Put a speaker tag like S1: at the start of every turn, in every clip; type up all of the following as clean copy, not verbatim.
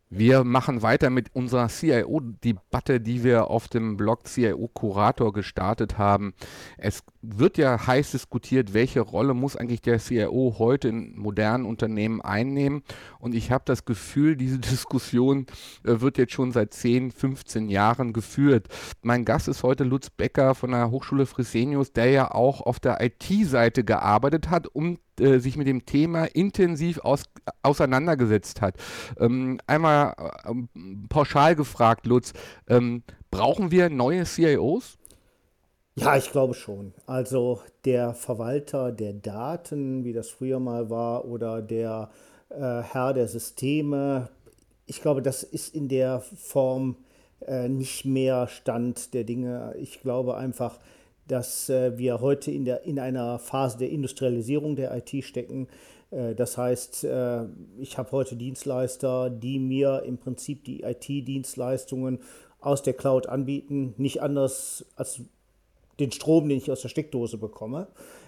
S1: Wir machen weiter mit unserer CIO-Debatte, die wir auf dem Blog CIO Kurator gestartet haben. Es wird ja heiß diskutiert, welche Rolle muss eigentlich der CIO heute in modernen Unternehmen einnehmen. Und ich habe das Gefühl, diese Diskussion wird jetzt schon seit 10, 15 Jahren geführt. Mein Gast ist heute Lutz Becker von der Hochschule Fresenius, der ja auch auf der IT-Seite gearbeitet hat, um sich mit dem Thema intensiv auseinandergesetzt hat. Einmal pauschal gefragt, Lutz, brauchen wir neue CIOs?
S2: Ja, ich glaube schon. Also der Verwalter der Daten, wie das früher mal war, oder der Herr der Systeme, ich glaube, das ist in der Form nicht mehr Stand der Dinge. Ich glaube einfach, dass wir heute in einer Phase der Industrialisierung der IT stecken. Das heißt, ich habe heute Dienstleister, die mir im Prinzip die IT-Dienstleistungen aus der Cloud anbieten. Nicht anders als den Strom, den ich aus der Steckdose bekomme.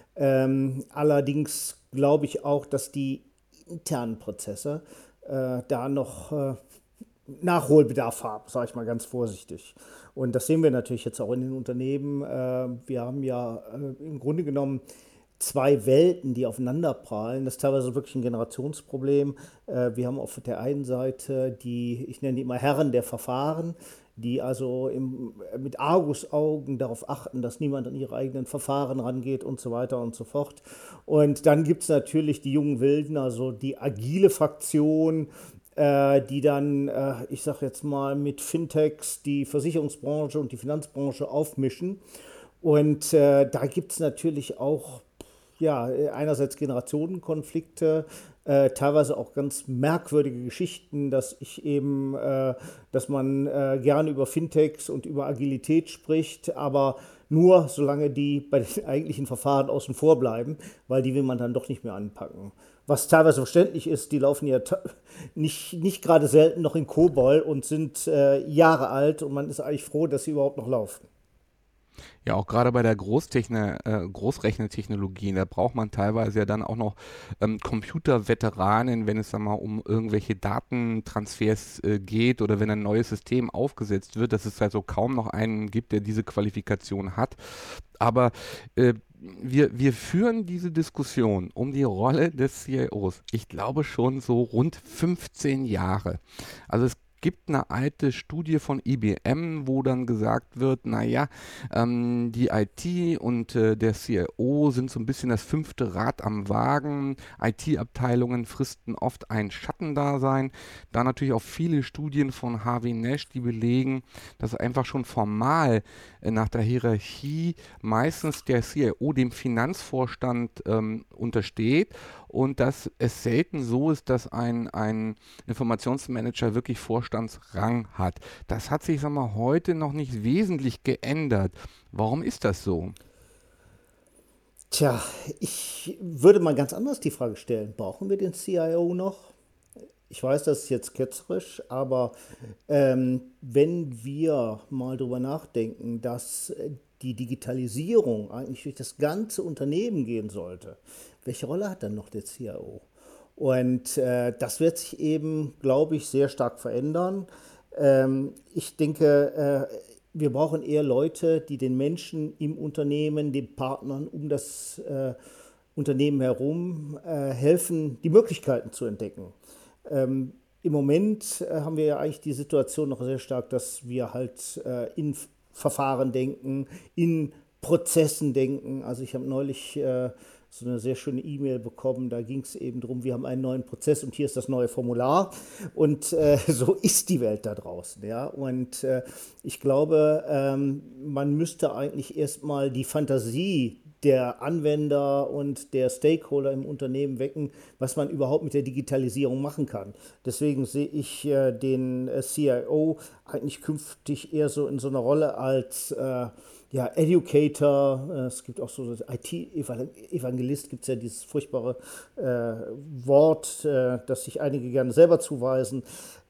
S2: Allerdings glaube ich auch, dass die internen Prozesse da noch Nachholbedarf haben, sage ich mal ganz vorsichtig. Und das sehen wir natürlich jetzt auch in den Unternehmen. Wir haben ja im Grunde genommen zwei Welten, die aufeinander prallen. Das ist teilweise wirklich ein Generationsproblem. Wir haben auf der einen Seite die, ich nenne die immer Herren der Verfahren, die also mit Argusaugen darauf achten, dass niemand an ihre eigenen Verfahren rangeht und so weiter und so fort. Und dann gibt es natürlich die jungen Wilden, also die agile Fraktion, die dann, ich sage jetzt mal, mit Fintechs die Versicherungsbranche und die Finanzbranche aufmischen. Und da gibt es natürlich auch ja, einerseits Generationenkonflikte, teilweise auch ganz merkwürdige Geschichten, dass man gerne über Fintechs und über Agilität spricht, aber nur solange die bei den eigentlichen Verfahren außen vor bleiben, weil die will man dann doch nicht mehr anpacken. Was teilweise verständlich ist, die laufen ja nicht gerade selten noch in COBOL und sind Jahre alt und man ist eigentlich froh, dass sie überhaupt noch laufen.
S1: Ja, auch gerade bei der Großrechnertechnologie, da braucht man teilweise ja dann auch noch Computerveteranen, wenn es dann mal um irgendwelche Datentransfers geht oder wenn ein neues System aufgesetzt wird, dass es also kaum noch einen gibt, der diese Qualifikation hat. Aber wir führen diese Diskussion um die Rolle des CIOs, ich glaube schon so rund 15 Jahre. Also es gibt eine alte Studie von IBM, wo dann gesagt wird, naja, die IT und der CIO sind so ein bisschen das fünfte Rad am Wagen. IT-Abteilungen fristen oft ein Schattendasein. Da natürlich auch viele Studien von Harvey Nash, die belegen, dass einfach schon formal nach der Hierarchie meistens der CIO dem Finanzvorstand untersteht und dass es selten so ist, dass ein Informationsmanager wirklich Vorstandsrang hat. Das hat sich, sagen wir, heute noch nicht wesentlich geändert. Warum ist das so?
S2: Tja, ich würde mal ganz anders die Frage stellen. Brauchen wir den CIO noch? Ich weiß, das ist jetzt ketzerisch, aber wenn wir mal drüber nachdenken, dass die Digitalisierung eigentlich durch das ganze Unternehmen gehen sollte, welche Rolle hat dann noch der CIO? Und das wird sich eben, glaube ich, sehr stark verändern. Ich denke, wir brauchen eher Leute, die den Menschen im Unternehmen, den Partnern um das Unternehmen herum helfen, die Möglichkeiten zu entdecken. Im Moment haben wir ja eigentlich die Situation noch sehr stark, dass wir halt in Verfahren denken, in Prozessen denken. Also ich habe neulich so eine sehr schöne E-Mail bekommen, da ging es eben darum, wir haben einen neuen Prozess und hier ist das neue Formular. Und so ist die Welt da draußen. Ja? Und ich glaube, man müsste eigentlich erstmal die Fantasie der Anwender und der Stakeholder im Unternehmen wecken, was man überhaupt mit der Digitalisierung machen kann. Deswegen sehe ich den CIO eigentlich künftig eher so in so einer Rolle als ja, Educator. Es gibt auch so das IT-Evangelist, gibt es ja dieses furchtbare Wort, das sich einige gerne selber zuweisen.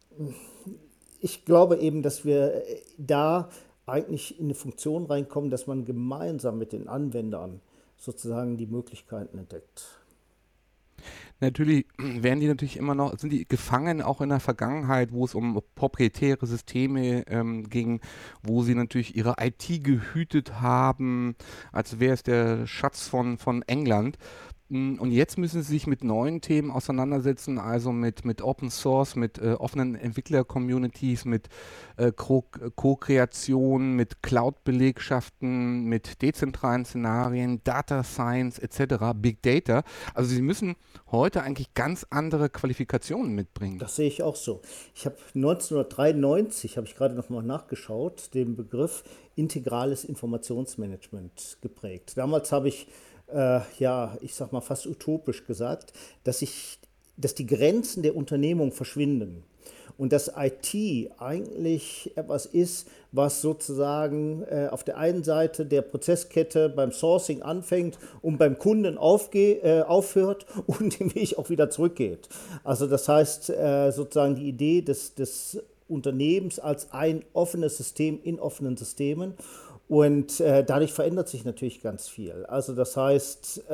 S2: Ich glaube eben, dass wir da eigentlich in eine Funktion reinkommen, dass man gemeinsam mit den Anwendern sozusagen die Möglichkeiten entdeckt.
S1: Natürlich werden die natürlich immer noch, sind die gefangen auch in der Vergangenheit, wo es um proprietäre Systeme ging, wo sie natürlich ihre IT gehütet haben, als wäre es der Schatz von England. Und jetzt müssen sie sich mit neuen Themen auseinandersetzen, also mit Open Source, mit offenen Entwickler-Communities, mit Co-Kreation, mit Cloud-Belegschaften, mit dezentralen Szenarien, Data Science etc., Big Data. Also sie müssen heute eigentlich ganz andere Qualifikationen mitbringen.
S2: Das sehe ich auch so. Ich habe 1993, habe ich gerade noch mal nachgeschaut, den Begriff integrales Informationsmanagement geprägt. Damals habe ich, ja, ich sag mal fast utopisch gesagt, dass die Grenzen der Unternehmung verschwinden und dass IT eigentlich etwas ist, was sozusagen auf der einen Seite der Prozesskette beim Sourcing anfängt und beim Kunden aufhört und den Weg auch wieder zurückgeht. Also das heißt sozusagen die Idee des Unternehmens als ein offenes System in offenen Systemen. Und dadurch verändert sich natürlich ganz viel. Also das heißt,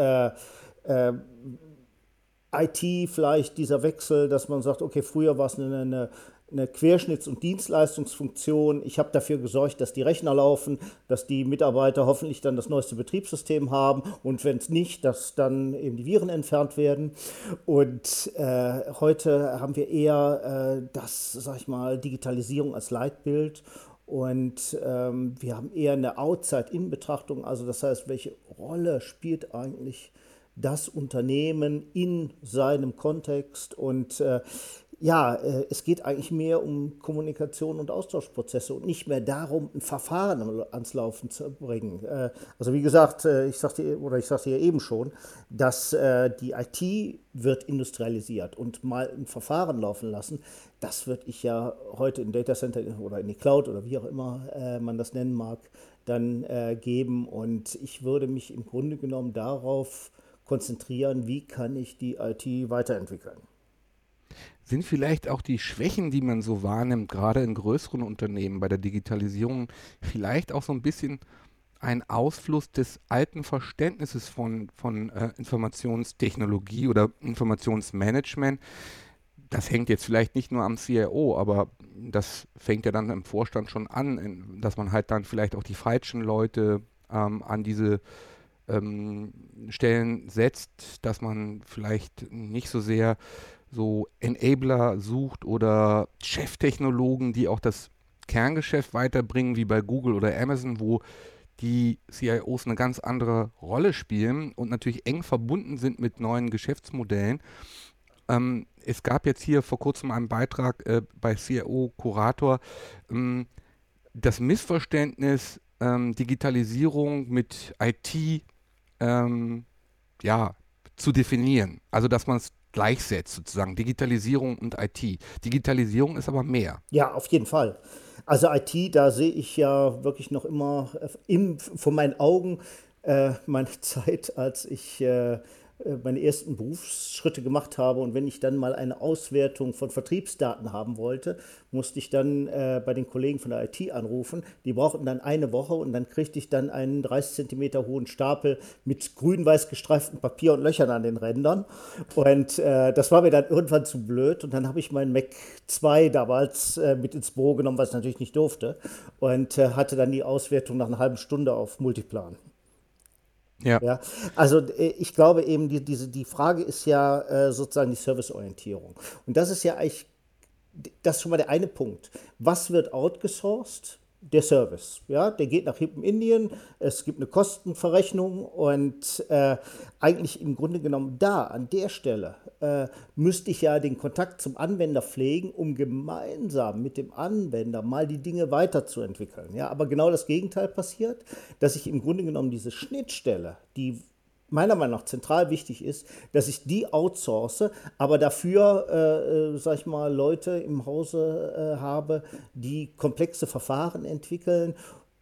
S2: IT vielleicht dieser Wechsel, dass man sagt, okay, früher war es eine Querschnitts- und Dienstleistungsfunktion. Ich habe dafür gesorgt, dass die Rechner laufen, dass die Mitarbeiter hoffentlich dann das neueste Betriebssystem haben und wenn es nicht, dass dann eben die Viren entfernt werden. Und heute haben wir eher das, sag ich mal, Digitalisierung als Leitbild. Und wir haben eher eine Outside-In-Betrachtung, also das heißt, welche Rolle spielt eigentlich das Unternehmen in seinem Kontext und ja, es geht eigentlich mehr um Kommunikation und Austauschprozesse und nicht mehr darum, ein Verfahren ans Laufen zu bringen. Also wie gesagt, ich sagte ja eben schon, dass die IT wird industrialisiert und mal ein Verfahren laufen lassen. Das würde ich ja heute im Datacenter oder in die Cloud oder wie auch immer man das nennen mag, dann geben. Und ich würde mich im Grunde genommen darauf konzentrieren, wie kann ich die IT weiterentwickeln.
S1: Sind vielleicht auch die Schwächen, die man so wahrnimmt, gerade in größeren Unternehmen bei der Digitalisierung, vielleicht auch so ein bisschen ein Ausfluss des alten Verständnisses von Informationstechnologie oder Informationsmanagement? Das hängt jetzt vielleicht nicht nur am CIO, aber das fängt ja dann im Vorstand schon an, dass man halt dann vielleicht auch die falschen Leute an diese ähm, Stellen setzt, dass man vielleicht nicht so sehr so Enabler sucht oder Cheftechnologen, die auch das Kerngeschäft weiterbringen, wie bei Google oder Amazon, wo die CIOs eine ganz andere Rolle spielen und natürlich eng verbunden sind mit neuen Geschäftsmodellen. Es gab jetzt hier vor kurzem einen Beitrag bei CIO Kurator, ähm, das Missverständnis Digitalisierung mit IT ähm, ja, zu definieren. Also, dass man es gleichsetzt, sozusagen, Digitalisierung und IT. Digitalisierung ist aber mehr.
S2: Ja, auf jeden Fall. Also IT, da sehe ich ja wirklich noch immer vor meinen Augen meine Zeit, als ich meine ersten Berufsschritte gemacht habe. Und wenn ich dann mal eine Auswertung von Vertriebsdaten haben wollte, musste ich dann bei den Kollegen von der IT anrufen. Die brauchten dann eine Woche und dann kriegte ich dann einen 30 Zentimeter hohen Stapel mit grün-weiß gestreiftem Papier und Löchern an den Rändern. Und das war mir dann irgendwann zu blöd. Und dann habe ich meinen Mac 2 damals mit ins Büro genommen, was ich natürlich nicht durfte. Und hatte dann die Auswertung nach einer halben Stunde auf Multiplan.
S1: Ja.
S2: Ja, also ich glaube eben, die Frage ist ja sozusagen die Serviceorientierung. Und das ist ja eigentlich das ist schon mal der eine Punkt. Was wird outgesourced? Der Service. Ja, der geht nach hinten Indien, es gibt eine Kostenverrechnung und eigentlich im Grunde genommen da, an der Stelle, müsste ich ja den Kontakt zum Anwender pflegen, um gemeinsam mit dem Anwender mal die Dinge weiterzuentwickeln. Ja, aber genau das Gegenteil passiert, dass ich im Grunde genommen diese Schnittstelle, die meiner Meinung nach zentral wichtig ist, dass ich die outsource, aber dafür, sag ich mal, Leute im Hause habe, die komplexe Verfahren entwickeln,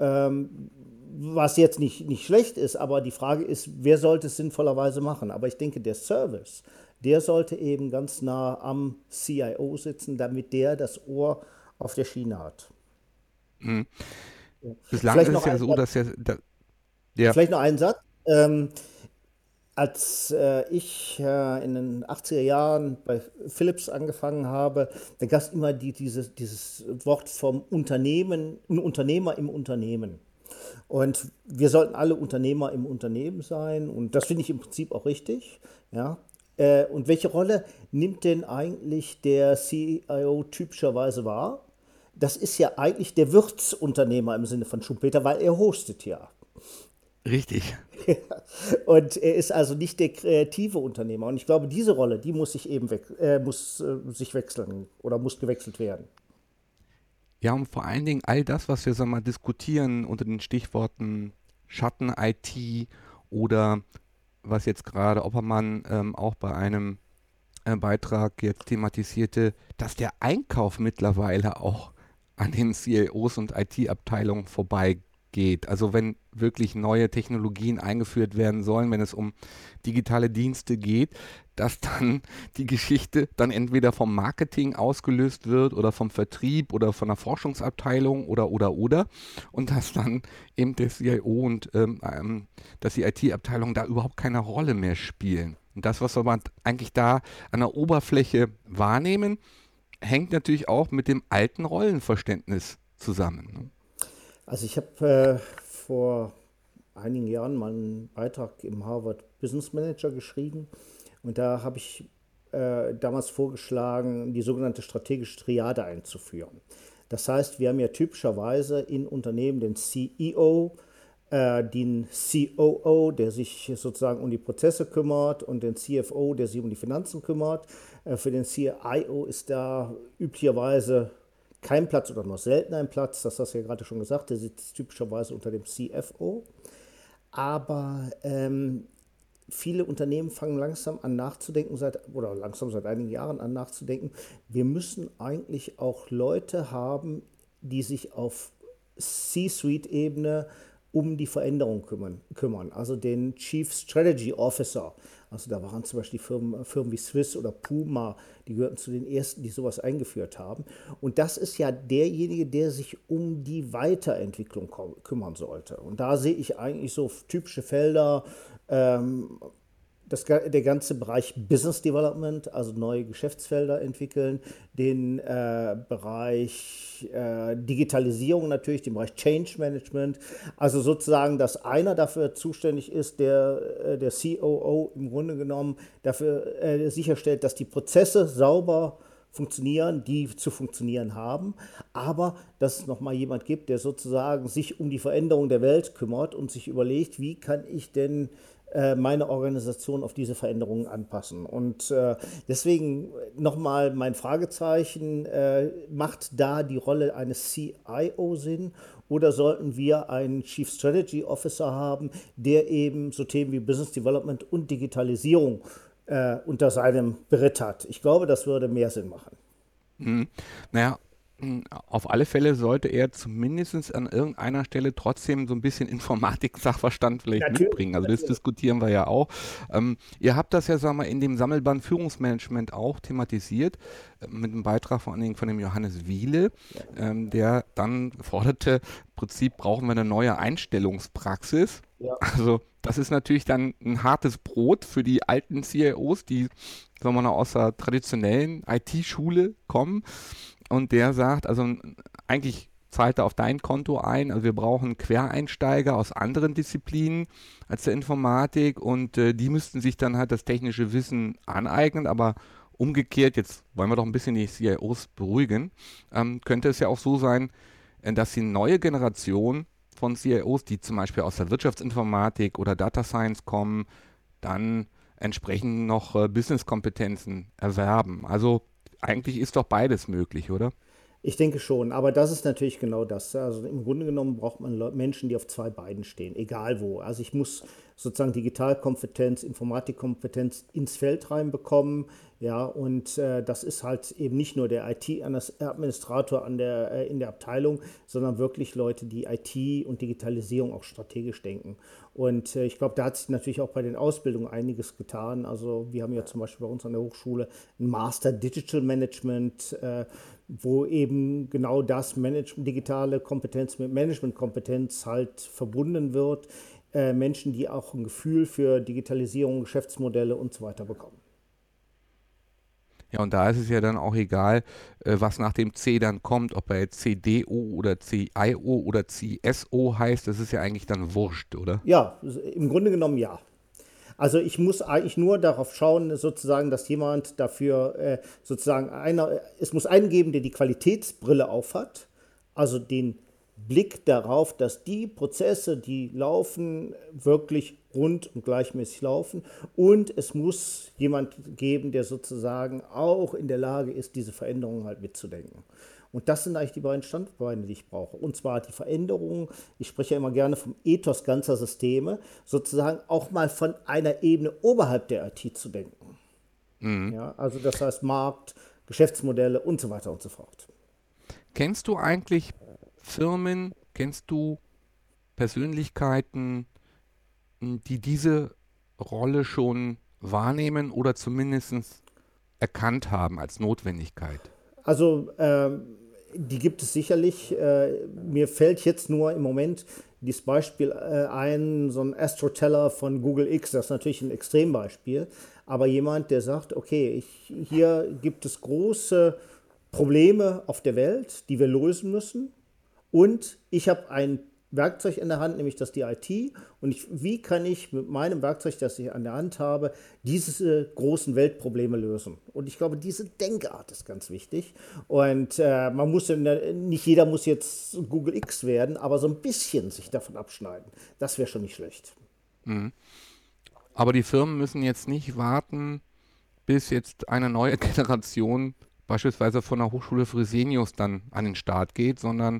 S2: was jetzt nicht schlecht ist, aber die Frage ist, wer sollte es sinnvollerweise machen? Aber ich denke, der Service, der sollte eben ganz nah am CIO sitzen, damit der das Ohr auf der Schiene hat.
S1: Mhm. Bislang
S2: Vielleicht
S1: ist
S2: noch
S1: es ja
S2: ein
S1: so,
S2: Satz.
S1: dass ja, da, ja,
S2: Vielleicht noch einen Satz. Ähm, Als ich in den 80er Jahren bei Philips angefangen habe, da gab es immer dieses Wort vom Unternehmen, ein Unternehmer im Unternehmen. Und wir sollten alle Unternehmer im Unternehmen sein. Und das finde ich im Prinzip auch richtig. Ja. Und welche Rolle nimmt denn eigentlich der CIO typischerweise wahr? Das ist ja eigentlich der Wirtsunternehmer im Sinne von Schumpeter, weil er hostet ja.
S1: Richtig.
S2: Und er ist also nicht der kreative Unternehmer. Und ich glaube, diese Rolle, die muss sich eben muss sich wechseln oder muss gewechselt werden.
S1: Ja, und vor allen Dingen all das, was wir sagen wir mal diskutieren unter den Stichworten Schatten-IT oder was jetzt gerade Oppermann auch bei einem Beitrag jetzt thematisierte, dass der Einkauf mittlerweile auch an den CIOs und IT-Abteilungen vorbeigeht. Also wenn wirklich neue Technologien eingeführt werden sollen, wenn es um digitale Dienste geht, dass dann die Geschichte dann entweder vom Marketing ausgelöst wird oder vom Vertrieb oder von der Forschungsabteilung oder und dass dann eben der CIO und dass die IT-Abteilung da überhaupt keine Rolle mehr spielen. Und das, was wir eigentlich da an der Oberfläche wahrnehmen, hängt natürlich auch mit dem alten Rollenverständnis zusammen. Ne?
S2: Also ich habe vor einigen Jahren mal einen Beitrag im Harvard Business Manager geschrieben und da habe ich damals vorgeschlagen, die sogenannte strategische Triade einzuführen. Das heißt, wir haben ja typischerweise in Unternehmen den CEO, den COO, der sich sozusagen um die Prozesse kümmert und den CFO, der sich um die Finanzen kümmert. Für den CIO ist da üblicherweise kein Platz oder nur selten ein Platz, das hast du ja gerade schon gesagt, der sitzt typischerweise unter dem CFO. Aber viele Unternehmen fangen langsam an nachzudenken, oder langsam seit einigen Jahren an nachzudenken, wir müssen eigentlich auch Leute haben, die sich auf C-Suite-Ebene um die Veränderung kümmern. Also den Chief Strategy Officer. Also da waren zum Beispiel Firmen wie Swiss oder Puma, die gehörten zu den ersten, die sowas eingeführt haben. Und das ist ja derjenige, der sich um die Weiterentwicklung kümmern sollte. Und da sehe ich eigentlich so typische Felder, ähm, der ganze Bereich Business Development, also neue Geschäftsfelder entwickeln, den Bereich Digitalisierung natürlich, den Bereich Change Management. Also sozusagen, dass einer dafür zuständig ist, der COO im Grunde genommen dafür sicherstellt, dass die Prozesse sauber funktionieren, die zu funktionieren haben, aber dass es nochmal jemand gibt, der sozusagen sich um die Veränderung der Welt kümmert und sich überlegt, wie kann ich denn meine Organisation auf diese Veränderungen anpassen. Und deswegen nochmal mein Fragezeichen, macht da die Rolle eines CIO Sinn oder sollten wir einen Chief Strategy Officer haben, der eben so Themen wie Business Development und Digitalisierung unter seinem Beritt hat? Ich glaube, das würde mehr Sinn machen.
S1: Mhm. Naja, auf alle Fälle sollte er zumindest an irgendeiner Stelle trotzdem so ein bisschen Informatik-Sachverstand vielleicht
S2: Natürlich,
S1: mitbringen. Also das
S2: natürlich.
S1: diskutieren wir ja auch. Ihr habt das ja, sagen wir, in dem Sammelband Führungsmanagement auch thematisiert, mit einem Beitrag vor allen Dingen von dem Johannes Wiele,
S2: Ja.
S1: der dann forderte, im Prinzip brauchen wir eine neue Einstellungspraxis.
S2: Ja.
S1: Also das ist natürlich dann ein hartes Brot für die alten CIOs, die, sagen wir mal, aus der traditionellen IT-Schule kommen. Und der sagt, also eigentlich zahlt er auf dein Konto ein. Also wir brauchen Quereinsteiger aus anderen Disziplinen als der Informatik und die müssten sich dann halt das technische Wissen aneignen, aber umgekehrt, jetzt wollen wir doch ein bisschen die CIOs beruhigen, könnte es ja auch so sein, dass die neue Generation von CIOs, die zum Beispiel aus der Wirtschaftsinformatik oder Data Science kommen, dann entsprechend noch Business-Kompetenzen erwerben. Also eigentlich ist doch beides möglich, oder?
S2: Ich denke schon, aber das ist natürlich genau das. Also im Grunde genommen braucht man Menschen, die auf zwei Beinen stehen, egal wo. Also ich muss sozusagen Digitalkompetenz, Informatikkompetenz ins Feld reinbekommen, ja, und das ist halt eben nicht nur der IT-Administrator in der Abteilung, sondern wirklich Leute, die IT und Digitalisierung auch strategisch denken. Und ich glaube, da hat sich natürlich auch bei den Ausbildungen einiges getan. Also wir haben ja zum Beispiel bei uns an der Hochschule ein Master Digital Management, wo eben genau das Management, digitale Kompetenz mit Managementkompetenz halt verbunden wird. Menschen, die auch ein Gefühl für Digitalisierung, Geschäftsmodelle und so weiter bekommen.
S1: Ja, und da ist es ja dann auch egal, was nach dem C dann kommt, ob er jetzt CDO oder CIO oder CSO heißt, das ist ja eigentlich dann wurscht, oder?
S2: Ja, im Grunde genommen ja. Also ich muss eigentlich nur darauf schauen, sozusagen, dass jemand dafür sozusagen es muss einen geben, der die Qualitätsbrille aufhat, also den Blick darauf, dass die Prozesse, die laufen, wirklich rund und gleichmäßig laufen. Und es muss jemand geben, der sozusagen auch in der Lage ist, diese Veränderungen halt mitzudenken. Und das sind eigentlich die beiden Standbeine, die ich brauche. Und zwar die Veränderungen, ich spreche ja immer gerne vom Ethos ganzer Systeme, sozusagen auch mal von einer Ebene oberhalb der IT zu denken.
S1: Mhm.
S2: Ja, also das heißt Markt, Geschäftsmodelle und so weiter und so fort.
S1: Kennst du eigentlich Firmen, kennst du Persönlichkeiten, die diese Rolle schon wahrnehmen oder zumindest erkannt haben als Notwendigkeit?
S2: Also die gibt es sicherlich. Mir fällt jetzt nur im Moment dieses Beispiel ein, so ein Astroteller von Google X, das ist natürlich ein Extrembeispiel, aber jemand, der sagt, okay, hier gibt es große Probleme auf der Welt, die wir lösen müssen. Und ich habe ein Werkzeug in der Hand, nämlich das die IT. Und wie kann ich mit meinem Werkzeug, das ich an der Hand habe, diese großen Weltprobleme lösen? Und ich glaube, diese Denkart ist ganz wichtig. Und man muss, nicht jeder muss jetzt Google X werden, aber so ein bisschen sich davon abschneiden. Das wäre schon nicht schlecht.
S1: Mhm. Aber die Firmen müssen jetzt nicht warten, bis jetzt eine neue Generation beispielsweise von der Hochschule Fresenius dann an den Start geht, sondern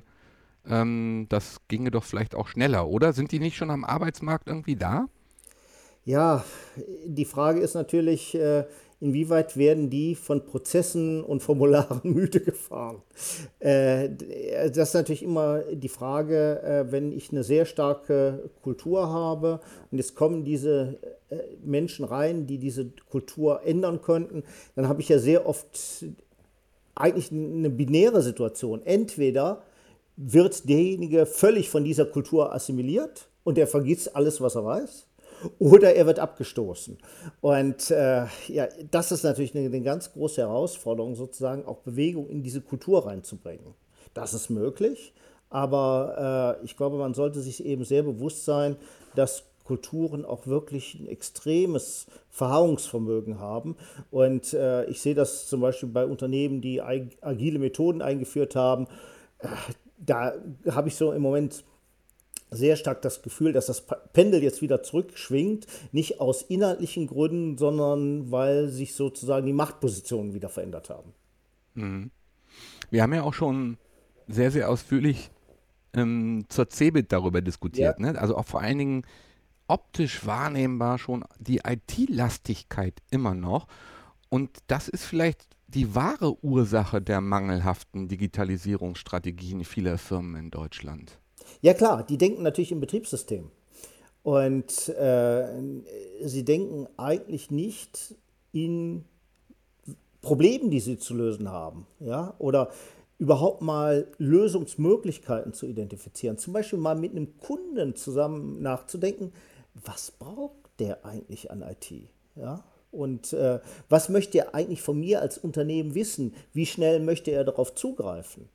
S1: das ginge doch vielleicht auch schneller, oder? Sind die nicht schon am Arbeitsmarkt irgendwie da?
S2: Ja, die Frage ist natürlich, inwieweit werden die von Prozessen und Formularen müde gefahren? Das ist natürlich immer die Frage, wenn ich eine sehr starke Kultur habe und jetzt kommen diese Menschen rein, die diese Kultur ändern könnten, dann habe ich ja sehr oft eigentlich eine binäre Situation. Entweder wird derjenige völlig von dieser Kultur assimiliert und er vergisst alles, was er weiß, oder er wird abgestoßen. Und ja, das ist natürlich eine ganz große Herausforderung, sozusagen auch Bewegung in diese Kultur reinzubringen. Das ist möglich, aber ich glaube, man sollte sich eben sehr bewusst sein, dass Kulturen auch wirklich ein extremes Verharrungsvermögen haben. Und ich sehe das zum Beispiel bei Unternehmen, die agile Methoden eingeführt haben. Da habe ich so im Moment sehr stark das Gefühl, dass das Pendel jetzt wieder zurückschwingt, nicht aus inhaltlichen Gründen, sondern weil sich sozusagen die Machtpositionen wieder verändert haben.
S1: Mhm. Wir haben ja auch schon sehr, sehr ausführlich zur CeBIT darüber
S2: Ja,
S1: diskutiert, ne? Also auch vor allen Dingen optisch wahrnehmbar schon die IT-Lastigkeit immer noch. Und das ist vielleicht die wahre Ursache der mangelhaften Digitalisierungsstrategien vieler Firmen in Deutschland.
S2: ja klar, die denken natürlich im Betriebssystem. Und sie denken eigentlich nicht in Problemen, die sie zu lösen haben. Ja? Oder überhaupt mal Lösungsmöglichkeiten zu identifizieren. Zum Beispiel mal mit einem Kunden zusammen nachzudenken, was braucht der eigentlich an IT? Ja? Und was möchte er eigentlich von mir als Unternehmen wissen? Wie schnell möchte er darauf zugreifen?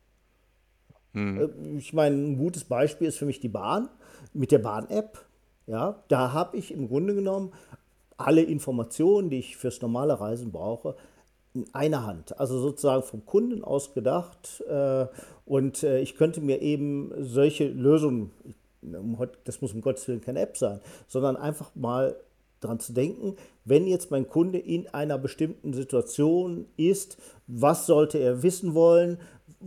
S1: Hm.
S2: Ich meine, ein gutes Beispiel ist für mich die Bahn mit der Bahn-App. Ja, da habe ich im Grunde genommen alle Informationen, die ich fürs normale Reisen brauche, in einer Hand. Also sozusagen vom Kunden aus gedacht. Und ich könnte mir eben solche Lösungen, das muss um Gottes Willen keine App sein, sondern einfach mal daran zu denken, wenn jetzt mein Kunde in einer bestimmten Situation ist, was sollte er wissen wollen,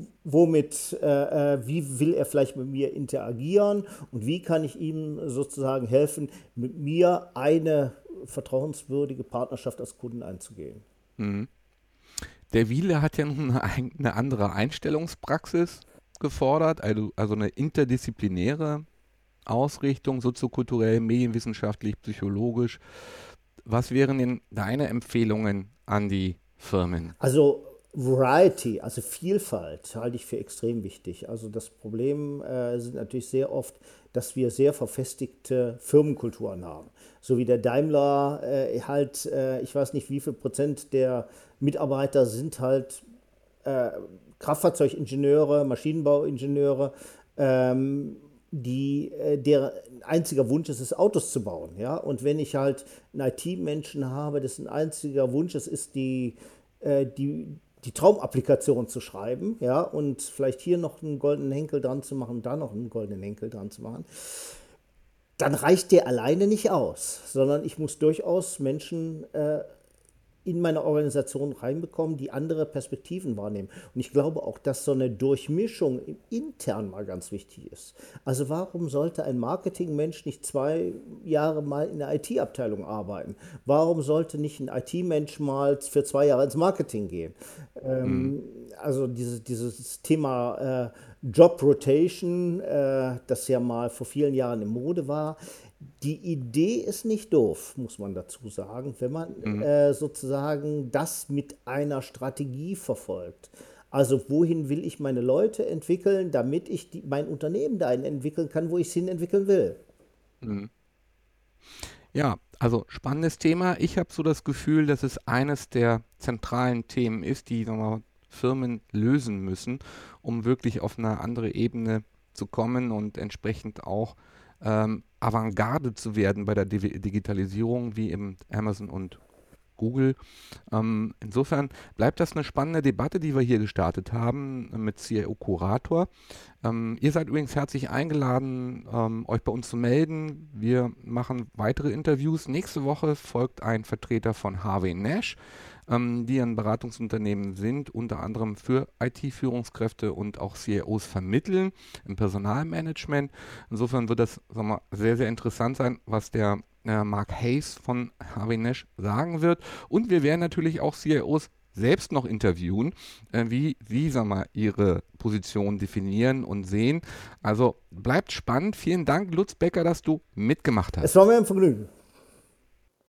S2: wie will er vielleicht mit mir interagieren und wie kann ich ihm sozusagen helfen, mit mir eine vertrauenswürdige Partnerschaft als Kunden einzugehen.
S1: Hm. Der Wiele hat ja nun eine andere Einstellungspraxis gefordert, also eine interdisziplinäre Ausrichtung, soziokulturell, medienwissenschaftlich, psychologisch. Was wären denn deine Empfehlungen an die Firmen?
S2: Also Variety, also Vielfalt, halte ich für extrem wichtig. Also das Problem sind natürlich sehr oft, dass wir sehr verfestigte Firmenkulturen haben. So wie der Daimler ich weiß nicht, wie viel Prozent der Mitarbeiter sind halt Kraftfahrzeugingenieure, Maschinenbauingenieure, ähm, deren einziger Wunsch ist es, Autos zu bauen. Ja? Und wenn ich halt einen IT-Menschen habe, dessen einziger Wunsch es ist, die Traumapplikation zu schreiben, ja, und vielleicht hier noch einen goldenen Henkel dran zu machen, da noch einen goldenen Henkel dran zu machen, dann reicht der alleine nicht aus, sondern ich muss durchaus Menschen in meine Organisation reinbekommen, die andere Perspektiven wahrnehmen. Und ich glaube auch, dass so eine Durchmischung intern mal ganz wichtig ist. Also warum sollte ein Marketingmensch nicht 2 Jahre mal in der IT-Abteilung arbeiten? Warum sollte nicht ein IT-Mensch mal für 2 Jahre ins Marketing gehen?
S1: Mhm.
S2: Also dieses Thema Job Rotation, das ja mal vor vielen Jahren in Mode war, die Idee ist nicht doof, muss man dazu sagen, wenn man
S1: Mhm.
S2: sozusagen das mit einer Strategie verfolgt. Also wohin will ich meine Leute entwickeln, damit ich mein Unternehmen dahin entwickeln kann, wo ich es hin entwickeln will.
S1: Mhm. Ja, also spannendes Thema. Ich habe so das Gefühl, dass es eines der zentralen Themen ist, die sagen wir mal, Firmen lösen müssen, um wirklich auf eine andere Ebene zu kommen und entsprechend auch Avantgarde zu werden bei der Digitalisierung, wie eben Amazon und Google. Insofern bleibt das eine spannende Debatte, die wir hier gestartet haben mit CIO Kurator. Ihr seid übrigens herzlich eingeladen, euch bei uns zu melden. Wir machen weitere Interviews. Nächste Woche folgt ein Vertreter von Harvey Nash, die ein Beratungsunternehmen sind, unter anderem für IT-Führungskräfte und auch CIOs vermitteln im Personalmanagement. Insofern wird das, sagen wir, sehr, sehr interessant sein, was der Mark Hayes von Harvey Nash sagen wird. Und wir werden natürlich auch CIOs selbst noch interviewen, wie sagen wir, ihre Position definieren und sehen. Also bleibt spannend. Vielen Dank, Lutz Becker, dass du mitgemacht
S2: Es
S1: hast.
S2: war mir ein Vergnügen.